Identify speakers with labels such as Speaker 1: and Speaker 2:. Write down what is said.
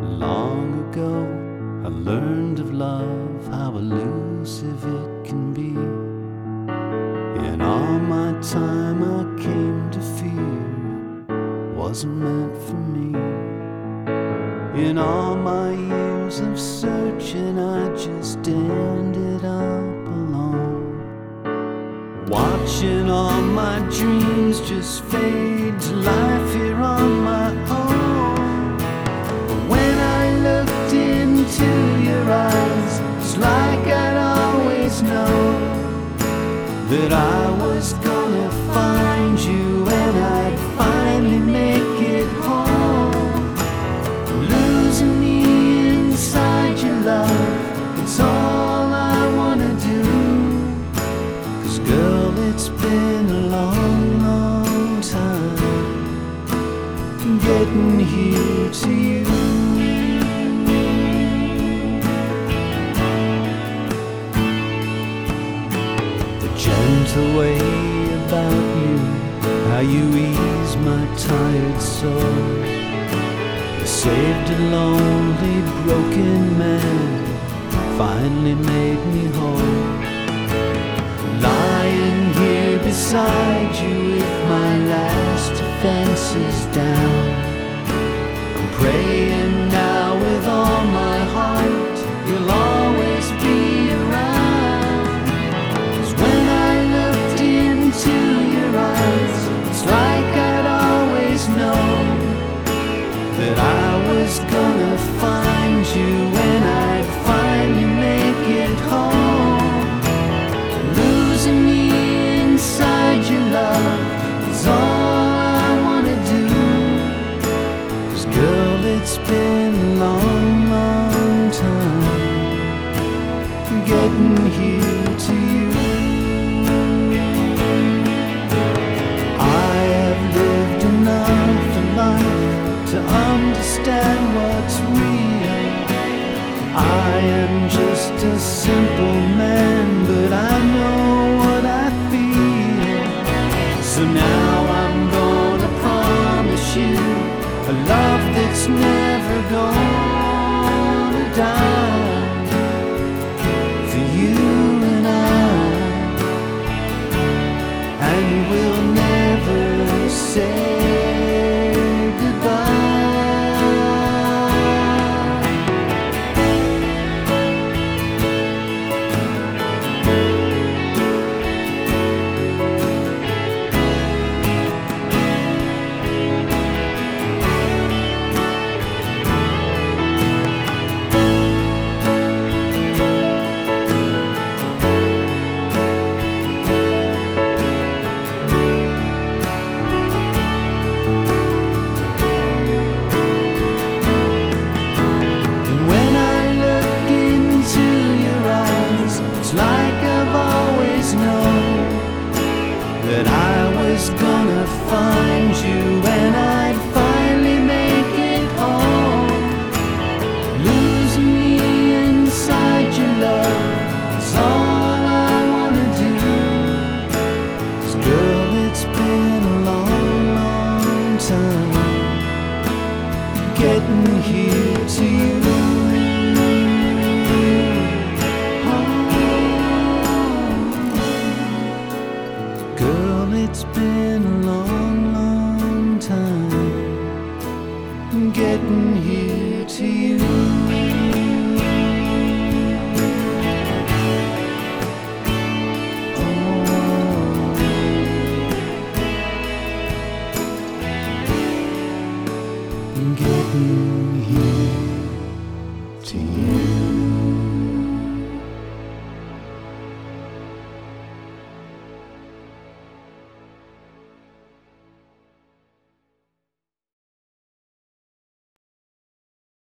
Speaker 1: Long ago, I learned of love, how elusive it can be. In all my time, I came to fear wasn't meant for me. In all my years of searching, I just ended up alone, watching all my dreams just fade to life here on my own. When I looked into your eyes, it's like I'd always known that I was gonna find you and I'd finally make it home. Losing me inside your love, it's all I wanna do. 'Cause girl, it's been a long, long time getting here to you. The way about you, how you ease my tired soul. You saved a lonely, broken man, finally made me whole. Lying here beside you with my last defenses down, I'm praying now with all my heart you'll always be around. To your eyes, it's like I'd always known that I was gonna find you and I'd finally make it home. Losing me inside your love is all I wanna do. 'Cause girl, it's been a long, long time getting here to you. To understand what's real, I am just a simple man, but I know what I feel. So now I'm gonna promise you a love that's never gonna die. For you and and we'll never say that I was gonna find you and I'd finally make it home. Losing me inside your love is all I wanna do. 'Cause girl, it's been a long, long time getting here to you.